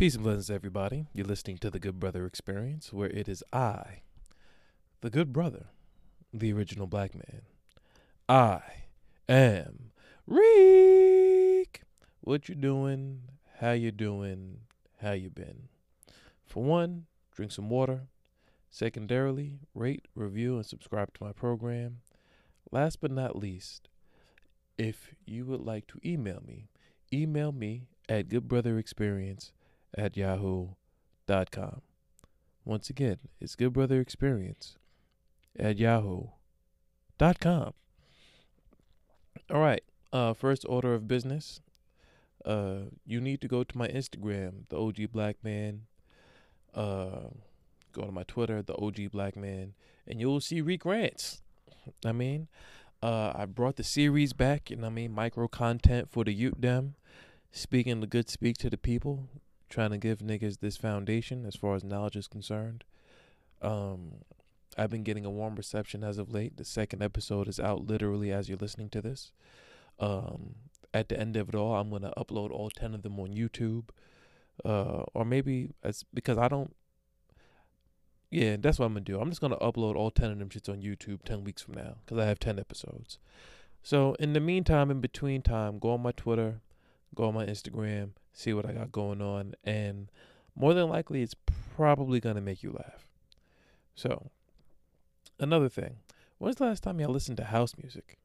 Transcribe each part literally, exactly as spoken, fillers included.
Peace and blessings, everybody. You're listening to the Good Brother Experience, where it is I, the Good Brother, the original black man. I am Reek. What you doing? How you doing? How you been? For one, drink some water. Secondarily, rate, review, and subscribe to my program. Last but not least, if you would like to email me, email me at goodbrotherexperience at yahoo dot com. Once again, it's goodbrotherexperience at yahoo dot com. All right. Uh, first order of business. Uh, you need to go to my Instagram, the O G Black Man. Uh, go to my Twitter, the O G Black Man, and you'll see Reek Rants. I mean, uh, I brought the series back, you know what I mean, micro content for the youth dem, speaking the good speak to the people, trying to give niggas this foundation as far as knowledge is concerned. Um, I've been getting a warm reception as of late. The second episode is out literally as you're listening to this. Um, at the end of it all, I'm going to upload all ten of them on YouTube. Uh, or maybe it's because I don't, yeah, that's what I'm going to do. I'm just going to upload all ten of them shits on YouTube ten weeks from now because I have ten episodes. So in the meantime, in between time, go on my Twitter, go on my Instagram, see what I got going on. And more than likely, it's probably going to make you laugh. So, another thing. When's the last time y'all listened to house music?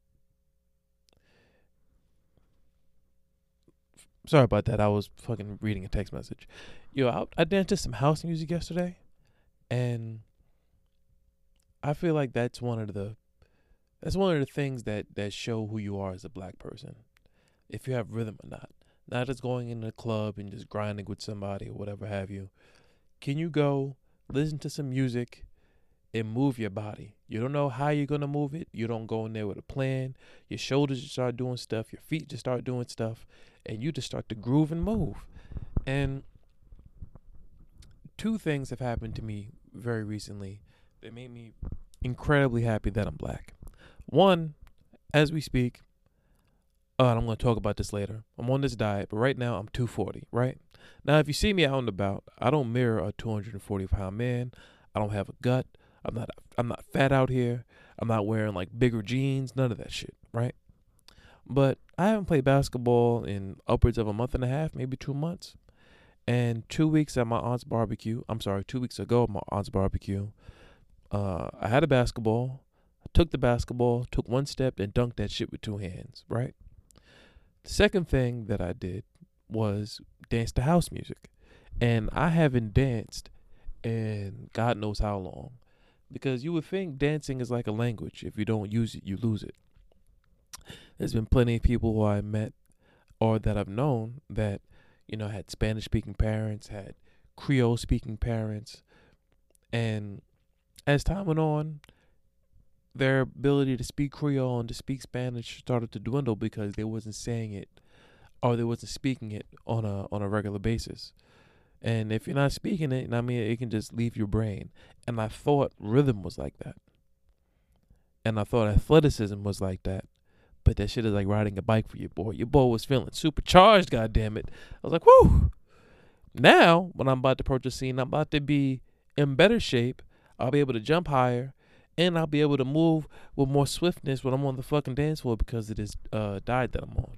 Sorry about that. I was fucking reading a text message. Yo, I, I danced to some house music yesterday. And I feel like that's one of the that's one of the things that, that show who you are as a black person. If you have rhythm or not. Not just going in a club and just grinding with somebody or whatever have you. Can you go listen to some music and move your body? You don't know how you're going to move it. You don't go in there with a plan. Your shoulders just start doing stuff. Your feet just start doing stuff. And you just start to groove and move. And two things have happened to me very recently that made me incredibly happy that I'm black. One, as we speak, uh, and I'm going to talk about this later. I'm on this diet, but right now I'm two forty, right? Now, if you see me out and about, I don't mirror a two hundred forty pound man. I don't have a gut. I'm not I'm not fat out here. I'm not wearing like bigger jeans, none of that shit, right? But I haven't played basketball in upwards of a month and a half, maybe two months. And two weeks at my aunt's barbecue, I'm sorry, two weeks ago at my aunt's barbecue, uh, I had a basketball. I took the basketball, took one step, and dunked that shit with two hands, right? The second thing that I did was dance to house music. And I haven't danced in God knows how long. Because you would think dancing is like a language. If you don't use it, you lose it. There's been plenty of people who I met or that I've known that, you know, had Spanish-speaking parents, had Creole-speaking parents. And as time went on, their ability to speak Creole and to speak Spanish started to dwindle because they wasn't saying it or they wasn't speaking it on a on a regular basis. And if you're not speaking it, I mean, it can just leave your brain. And I thought rhythm was like that. And I thought athleticism was like that. But that shit is like riding a bike for your boy. Your boy was feeling supercharged, goddammit. I was like, whoo. Now, when I'm about to approach a scene, I'm about to be in better shape. I'll be able to jump higher. And I'll be able to move with more swiftness when I'm on the fucking dance floor because of this uh, diet that I'm on.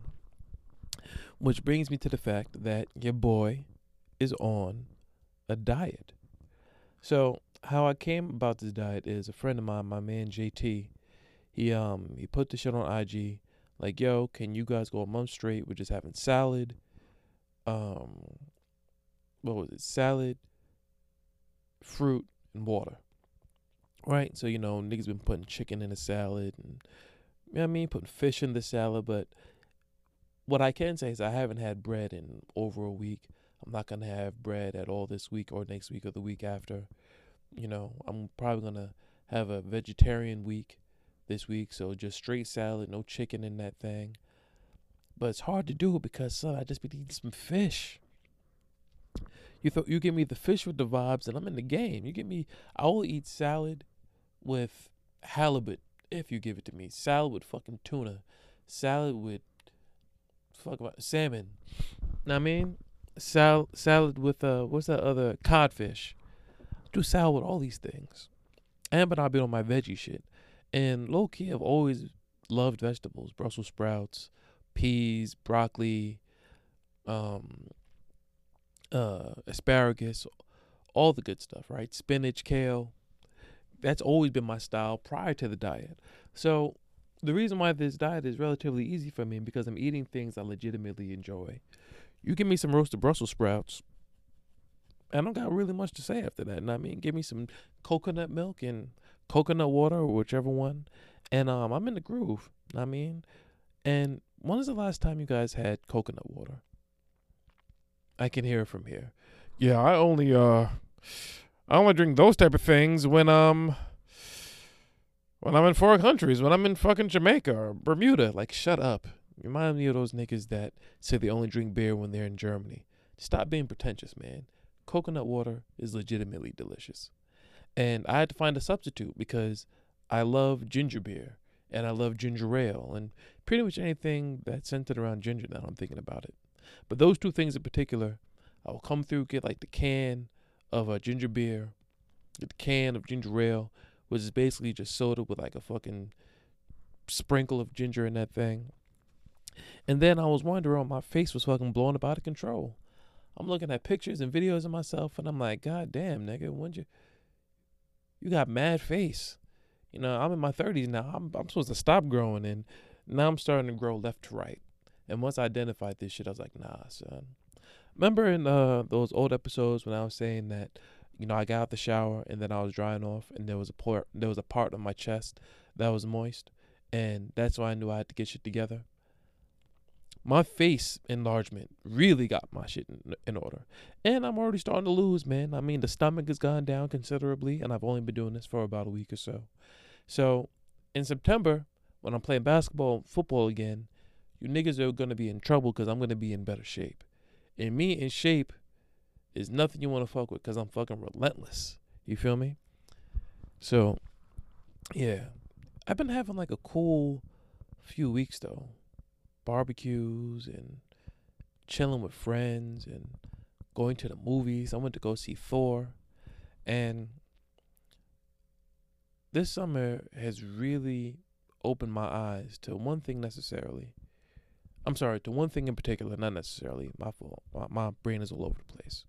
Which brings me to the fact that your boy is on a diet. So how I came about this diet is a friend of mine, my man J T, he um he put the shit on I G like, yo, can you guys go a month straight with just having salad, um what was it, salad, fruit, and water, right? So, you know, niggas been putting chicken in the salad and, you know what I mean, putting fish in the salad, but what I can say is I haven't had bread in over a week. I'm not going to have bread at all this week or next week or the week after. You know, I'm probably going to have a vegetarian week this week. So just straight salad, no chicken in that thing. But it's hard to do because, son, I just been eating some fish. You th- you give me the fish with the vibes and I'm in the game. You give me, I will eat salad with halibut if you give it to me. Salad with fucking tuna. Salad with fuck about salmon. Know what I mean? Sal- salad with uh, what's that other codfish? Do salad with all these things, and but I'll be on my veggie shit. And low key, I've always loved vegetables: Brussels sprouts, peas, broccoli, um, uh, asparagus, all the good stuff, right? Spinach, kale. That's always been my style prior to the diet. So the reason why this diet is relatively easy for me because I'm eating things I legitimately enjoy. You give me some roasted Brussels sprouts, I don't got really much to say after that. And I mean, give me some coconut milk and coconut water, or whichever one, and um, I'm in the groove. I mean, and when was the last time you guys had coconut water? I can hear it from here. Yeah, I only uh, I only drink those type of things when um, when I'm in foreign countries, when I'm in fucking Jamaica or Bermuda. Like, shut up. Remind me of those niggas that say they only drink beer when they're in Germany. Stop being pretentious, man. Coconut water is legitimately delicious. And I had to find a substitute because I love ginger beer and I love ginger ale and pretty much anything that's centered around ginger now I'm thinking about it. But those two things in particular, I will come through, get like the can of a ginger beer, get the can of ginger ale, which is basically just soda with like a fucking sprinkle of ginger in that thing. And then I was wondering, my face was fucking blown up out of control. I'm looking at pictures and videos of myself, and I'm like, God damn, nigga, when you you got mad face. You know, I'm in my thirties now. I'm I'm supposed to stop growing, and now I'm starting to grow left to right. And once I identified this shit, I was like, nah, son. Remember in uh, those old episodes when I was saying that, you know, I got out the shower and then I was drying off, and there was a part there was a part of my chest that was moist, and that's why I knew I had to get shit together. My face enlargement really got my shit in, in order. And I'm already starting to lose, man. I mean, the stomach has gone down considerably, and I've only been doing this for about a week or so. So, in September, when I'm playing basketball, football again, you niggas are going to be in trouble because I'm going to be in better shape. And me in shape is nothing you want to fuck with because I'm fucking relentless. You feel me? So, yeah. I've been having like a cool few weeks, though. Barbecues and chilling with friends and going to the movies. I went to go see Thor, and this summer has really opened my eyes to one thing necessarily. I'm sorry, to one thing in particular, not necessarily. My fault. My, my brain is all over the place.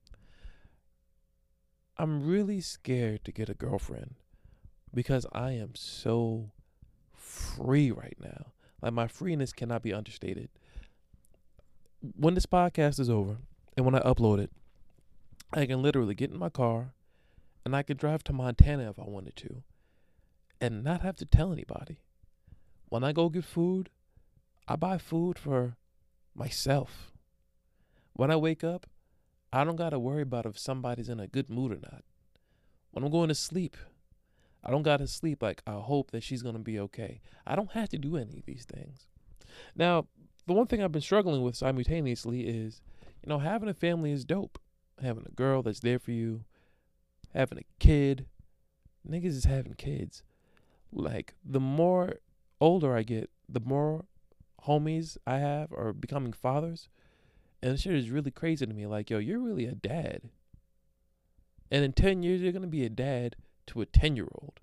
I'm really scared to get a girlfriend because I am so free right now. Like, my freeness cannot be understated. When this podcast is over and when I upload it, I can literally get in my car and I could drive to Montana if I wanted to and not have to tell anybody. When I go get food, I buy food for myself. When I wake up, I don't got to worry about if somebody's in a good mood or not. When I'm going to sleep, I don't got to sleep like I hope that she's going to be okay. I don't have to do any of these things. Now, the one thing I've been struggling with simultaneously is, you know, having a family is dope. Having a girl that's there for you, having a kid. Niggas is having kids. Like, the more older I get, the more homies I have are becoming fathers. And shit is really crazy to me. Like, yo, you're really a dad. And in ten years, you're going to be a dad to a ten-year-old.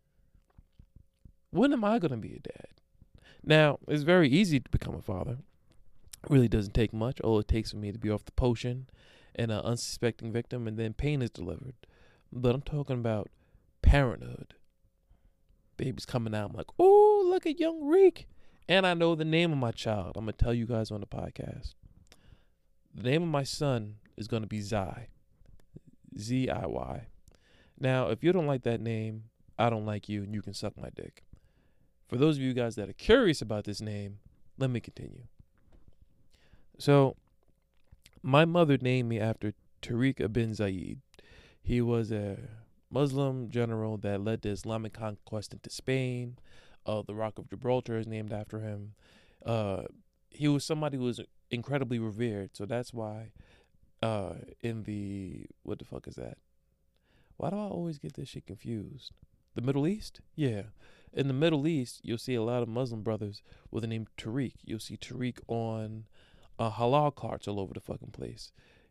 When am I going to be a dad? Now, it's very easy to become a father. It really doesn't take much. All it takes for me to be off the potion and an unsuspecting victim, and then pain is delivered. But I'm talking about parenthood. Baby's coming out. I'm like, oh, look at young Reek. And I know the name of my child. I'm going to tell you guys on the podcast. The name of my son is going to be Zai. Z I Y. Now, if you don't like that name, I don't like you, and you can suck my dick. For those of you guys that are curious about this name, let me continue. So, my mother named me after Tariq ibn Ziyad. He was a Muslim general that led the Islamic conquest into Spain. Uh, the Rock of Gibraltar is named after him. Uh, he was somebody who was incredibly revered, so that's why uh, in the, what the fuck is that? Why do I always get this shit confused? The Middle East? Yeah. In the Middle East, you'll see a lot of Muslim brothers with the name Tariq. You'll see Tariq on uh, halal carts all over the fucking place.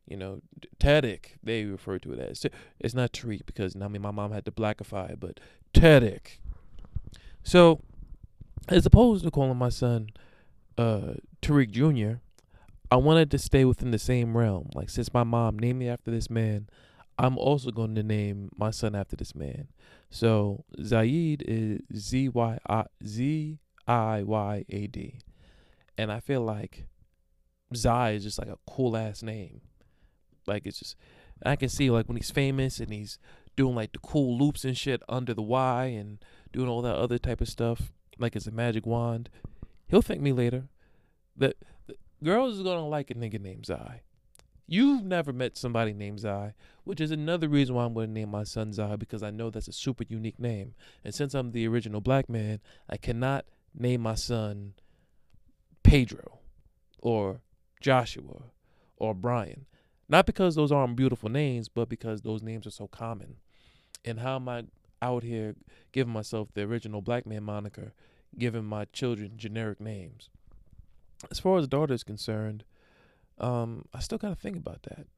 You know, Tadic, they refer to it as. It's not Tariq because I mean my mom had to blackify it, but Tadic. So, as opposed to calling my son uh, Tariq Junior, I wanted to stay within the same realm. Like, since my mom named me after this man, I'm also going to name my son after this man. So, Zaid is Z Y I Z I Y A D. And I feel like Zai is just like a cool ass name. Like, it's just, I can see like when he's famous and he's doing like the cool loops and shit under the Y and doing all that other type of stuff, like it's a magic wand. He'll thank me later. That girls is gonna like a nigga named Zai. You've never met somebody named Zai, which is another reason why I'm gonna name my son Zai, because I know that's a super unique name. And since I'm the original black man, I cannot name my son Pedro or Joshua or Brian. Not because those aren't beautiful names, but because those names are so common. And how am I out here giving myself the original black man moniker, giving my children generic names? As far as daughter is concerned, um, I still gotta think about that.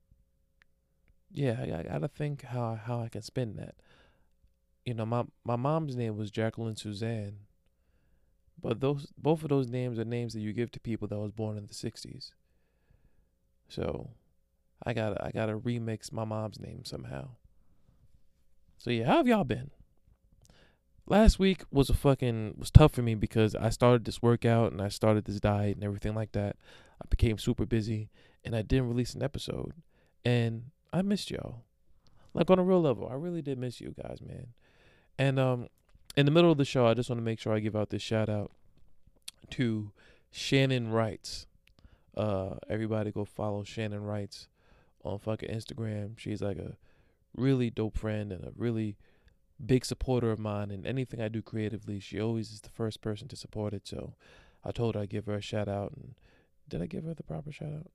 Yeah, I, I gotta think how how I can spin that. You know, my my mom's name was Jacqueline Suzanne, but those both of those names are names that you give to people that was born in the sixties. So, I gotta I gotta remix my mom's name somehow. So yeah, how have y'all been? Last week was a fucking was tough for me because I started this workout and I started this diet and everything like that. I became super busy and I didn't release an episode, and I missed y'all. Like, on a real level, I really did miss you guys, man. And um, in the middle of the show, I just want to make sure I give out this shout out to Shannon Wrights. Uh, everybody go follow Shannon Wrights on fucking Instagram. She's like a really dope friend and a really big supporter of mine, and anything I do creatively, she always is the first person to support it. So I told her I'd give her a shout out. And did I give her the proper shout out?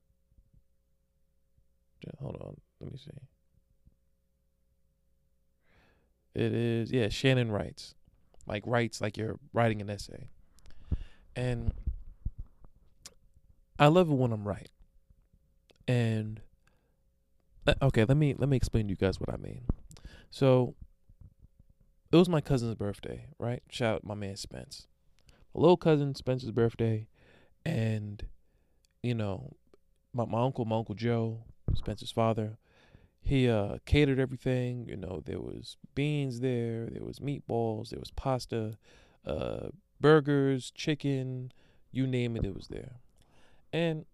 Yeah, hold on, let me see. It is, yeah, Shannon Wrights. Like, writes like you're writing an essay. And I love it when I'm right. And okay, let me let me explain to you guys what I mean. So it was my cousin's birthday, right? Shout out my man Spence. My little cousin Spence's birthday, and you know, my, my uncle, my uncle Joe, Spence's father, he uh catered everything. You know, there was beans there, there was meatballs, there was pasta, uh burgers, chicken, you name it, it was there. And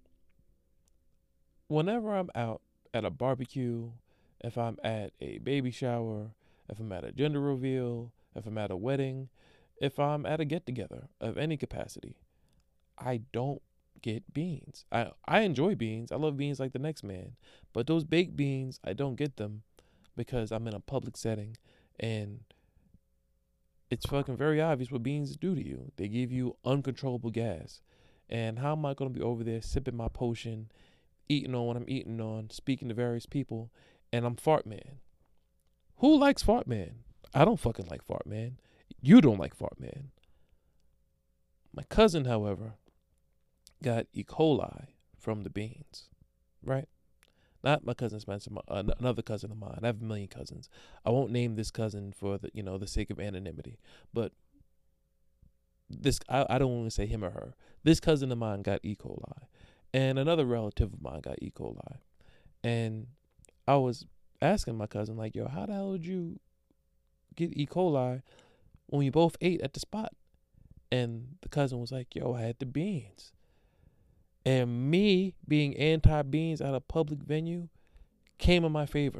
whenever I'm out at a barbecue, if I'm at a baby shower, if I'm at a gender reveal, if I'm at a wedding, if I'm at a get-together of any capacity, I don't get beans. I, I enjoy beans. I love beans like the next man. But those baked beans, I don't get them because I'm in a public setting, and it's fucking very obvious what beans do to you. They give you uncontrollable gas. And how am I going to be over there sipping my potion, eating on what I'm eating on, speaking to various people, and I'm Fart Man? Who likes Fart Man? I don't fucking like Fart Man. You don't like Fart Man. My cousin, however, got E. coli from the beans, right? Not my cousin Spencer, my, uh, another cousin of mine. I have a million cousins. I won't name this cousin for the, you know, the sake of anonymity, but this, I, I don't want to say him or her. This cousin of mine got E. coli, and another relative of mine got E. coli. And I was asking my cousin, like, yo, how the hell did you get E. coli when we both ate at the spot? And the cousin was like, yo, I had the beans. And me being anti-beans at a public venue came in my favor.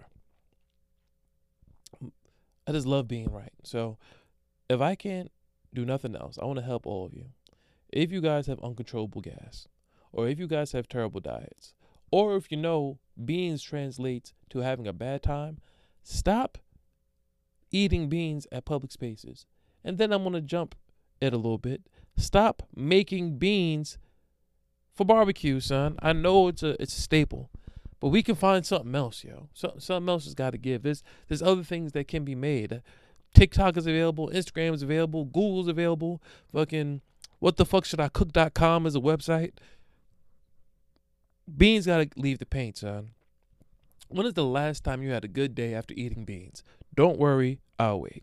I just love being right. So if I can't do nothing else, I want to help all of you. If you guys have uncontrollable gas, or if you guys have terrible diets, or if you know beans translates to having a bad time, stop eating beans at public spaces. And then I'm going to jump it a little bit. Stop making beans for barbecue, son. I know it's a it's a staple, but we can find something else, yo. So, something else has got to give. There's there's other things that can be made. TikTok is available, Instagram is available, Google's available. Fucking what the fuck should I cook dot com is a website. Beans gotta leave the paint, son. When is the last time you had a good day after eating beans? Don't worry, I'll wait.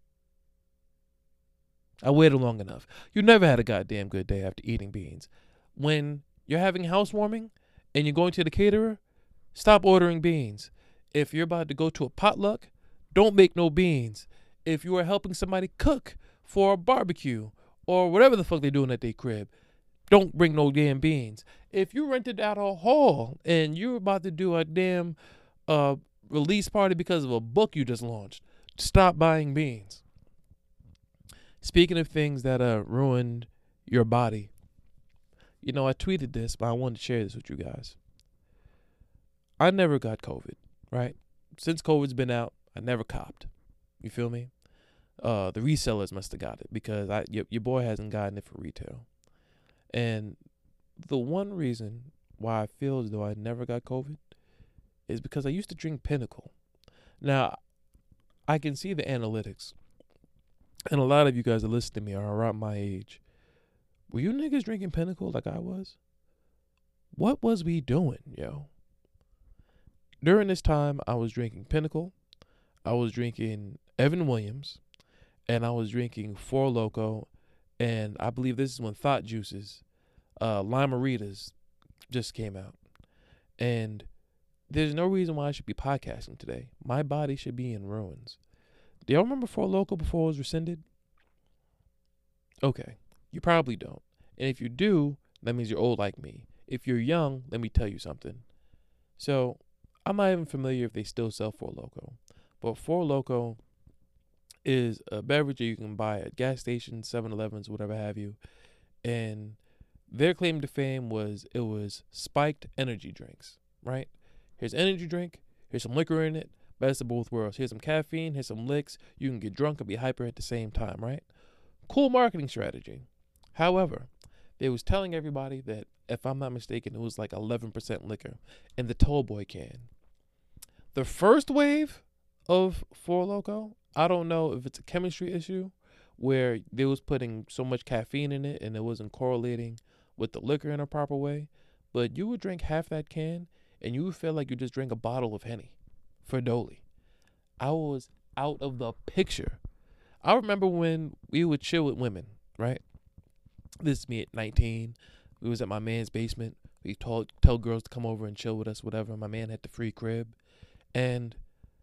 I waited long enough. You never had a goddamn good day after eating beans. When you're having housewarming and you're going to the caterer, stop ordering beans. If you're about to go to a potluck, don't make no beans. If you are helping somebody cook for a barbecue or whatever the fuck they're doing at their crib, don't bring no damn beans. If you rented out a hall and you're about to do a damn uh, release party because of a book you just launched, stop buying beans. Speaking of things that uh, ruined your body, you know, I tweeted this, but I wanted to share this with you guys. I never got COVID, right? Since COVID's been out, I never copped. You feel me? Uh, the resellers must have got it because I, your, your boy hasn't gotten it for retail. And the one reason why I feel as though I never got COVID is because I used to drink Pinnacle. Now, I can see the analytics. And a lot of you guys that listen to me are around my age. Were you niggas drinking Pinnacle like I was? What was we doing, yo? During this time, I was drinking Pinnacle. I was drinking Evan Williams. And I was drinking Four Loko. And I believe this is when Thought Juices, uh, Lime-A-Ritas just came out. And there's no reason why I should be podcasting today. My body should be in ruins. Do y'all remember Four Loko before it was rescinded? Okay, you probably don't. And if you do, that means you're old like me. If you're young, let me tell you something. So, I'm not even familiar if they still sell Four Loko. But Four Loko is a beverage that you can buy at gas stations, seven elevens, whatever have you. And their claim to fame was it was spiked energy drinks, right? Here's energy drink, here's some liquor in it, best of both worlds. Here's some caffeine, here's some licks. You can get drunk and be hyper at the same time, right? Cool marketing strategy. However, they was telling everybody that, if I'm not mistaken, it was like eleven percent liquor in the tall boy can. The first wave of Four Loko, I don't know if it's a chemistry issue where they was putting so much caffeine in it and it wasn't correlating with the liquor in a proper way, but you would drink half that can and you would feel like you just drank a bottle of Henny for Dolly. I was out of the picture. I remember when we would chill with women, right? This is me at nineteen. We was at my man's basement. We told tell girls to come over and chill with us, whatever. My man had the free crib. And,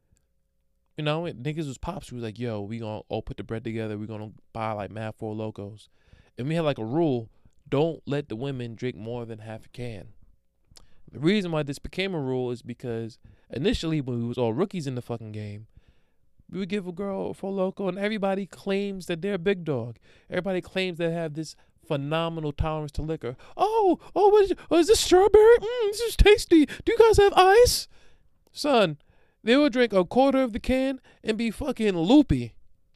you know, niggas was pops. We was like, yo, we gonna all put the bread together. We gonna buy like mad Four Lokos. And we had like a rule, don't let the women drink more than half a can. The reason why this became a rule is because initially when we was all rookies in the fucking game, we would give a girl a Four Loko and everybody claims that they're a big dog. Everybody claims they have this phenomenal tolerance to liquor. Oh, oh, what is, oh, is this strawberry? Mmm, this is tasty. Do you guys have ice? Son, they would drink a quarter of the can and be fucking loopy.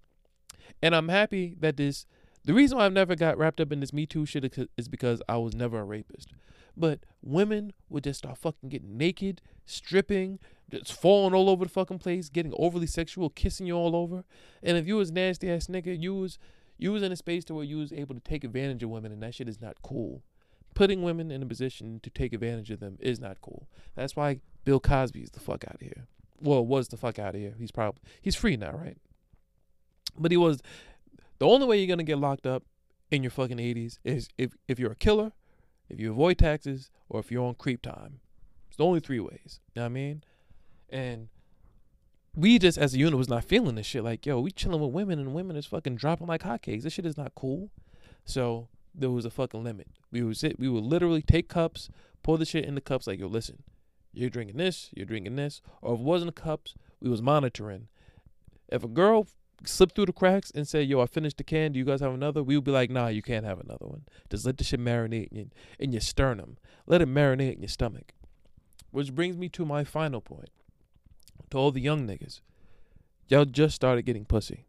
And I'm happy that this, the reason why I've never got wrapped up in this Me Too shit is because I was never a rapist. But women would just start fucking getting naked, stripping, just falling all over the fucking place, getting overly sexual, kissing you all over. And if you was nasty ass nigga, you was you was in a space to where you was able to take advantage of women, and that shit is not cool. Putting women in a position to take advantage of them is not cool. That's why Bill Cosby is the fuck out of here. Well, was the fuck out of here. He's probably he's free now, right? But he was the only way you're gonna get locked up in your fucking eighties is if if you're a killer, if you avoid taxes, or if you're on creep time. It's the only three ways. You know what I mean? And we just, as a unit, was not feeling this shit. Like, yo, we chilling with women, and women is fucking dropping like hotcakes. This shit is not cool. So there was a fucking limit. We would sit, we would literally take cups, pour the shit in the cups. Like, yo, listen, you're drinking this, you're drinking this. Or if it wasn't cups, we was monitoring. If a girl slipped through the cracks and said, yo, I finished the can, do you guys have another? We would be like, nah, you can't have another one. Just let the shit marinate in, in your sternum. Let it marinate in your stomach. Which brings me to my final point. To all the young niggas, y'all just started getting pussy.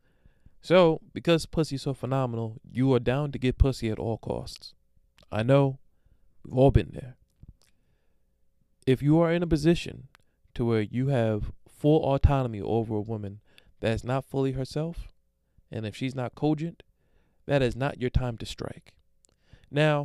So, because pussy's so phenomenal, you are down to get pussy at all costs. I know, we've all been there. If you are in a position to where you have full autonomy over a woman that is not fully herself, and if she's not cogent, that is not your time to strike. Now,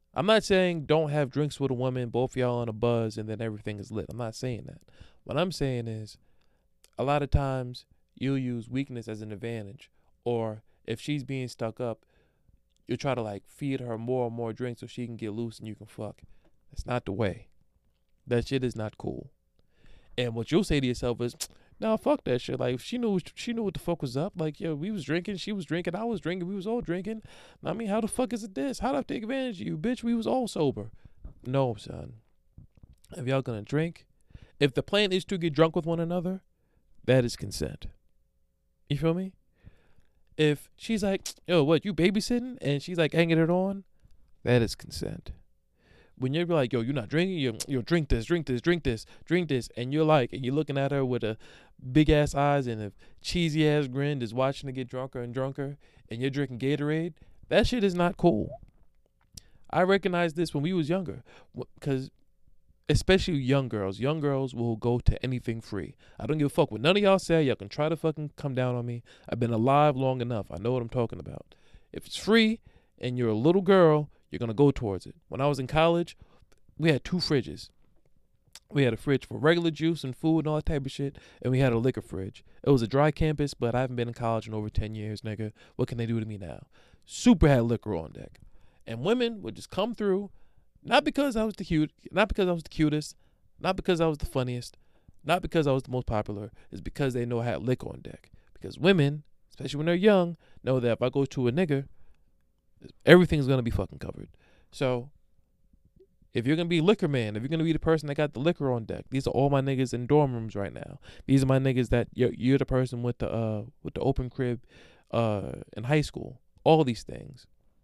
I'm not saying don't have drinks with a woman, both y'all on a buzz, and then everything is lit. I'm not saying that. What I'm saying is, a lot of times you'll use weakness as an advantage, or if she's being stuck up, you'll try to like feed her more and more drinks so she can get loose and you can fuck. That's not the way. That shit is not cool. And what you'll say to yourself is, nah, fuck that shit. Like, she knew she knew what the fuck was up. Like, yo, we was drinking, she was drinking, I was drinking, we was all drinking. I mean, how the fuck is it this? How did I take advantage of you, bitch? We was all sober. No, son. If y'all gonna drink, if the plan is to get drunk with one another, that is consent. You feel me? If she's like, yo, what, you babysitting? And she's like hanging it on, that is consent. When you're like, yo, you're not drinking, you you drink this, drink this, drink this, drink this, and you're like, and you're looking at her with a big ass eyes and a cheesy ass grin, is watching her get drunker and drunker, and you're drinking Gatorade, that shit is not cool. I recognized this when we was younger, because especially young girls, young girls will go to anything free. I don't give a fuck what none of y'all say. Y'all can try to fucking come down on me. I've been alive long enough. I know what I'm talking about. If it's free and you're a little girl, you're going to go towards it. When I was in college, we had two fridges. We had a fridge for regular juice and food and all that type of shit, and we had a liquor fridge. It was a dry campus, but I haven't been in college in over ten years, nigga. What can they do to me now? Super had liquor on deck. And women would just come through, not because I was the cute, not because I was the cutest, not because I was the funniest, not because I was the most popular. It's because they know I had liquor on deck. Because women, especially when they're young, know that if I go to a nigga, everything's gonna be fucking covered. So if you're gonna be liquor man, if you're gonna be the person that got the liquor on deck, these are all my niggas in dorm rooms right now. These are my niggas that you're, you're the person with the uh with the open crib uh in high school. All these things.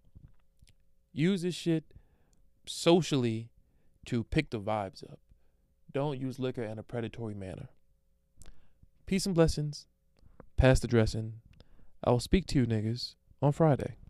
Use this shit socially to pick the vibes up. Don't use liquor in a predatory manner. Peace and blessings. Pass the dressing. I will speak to you niggas on Friday.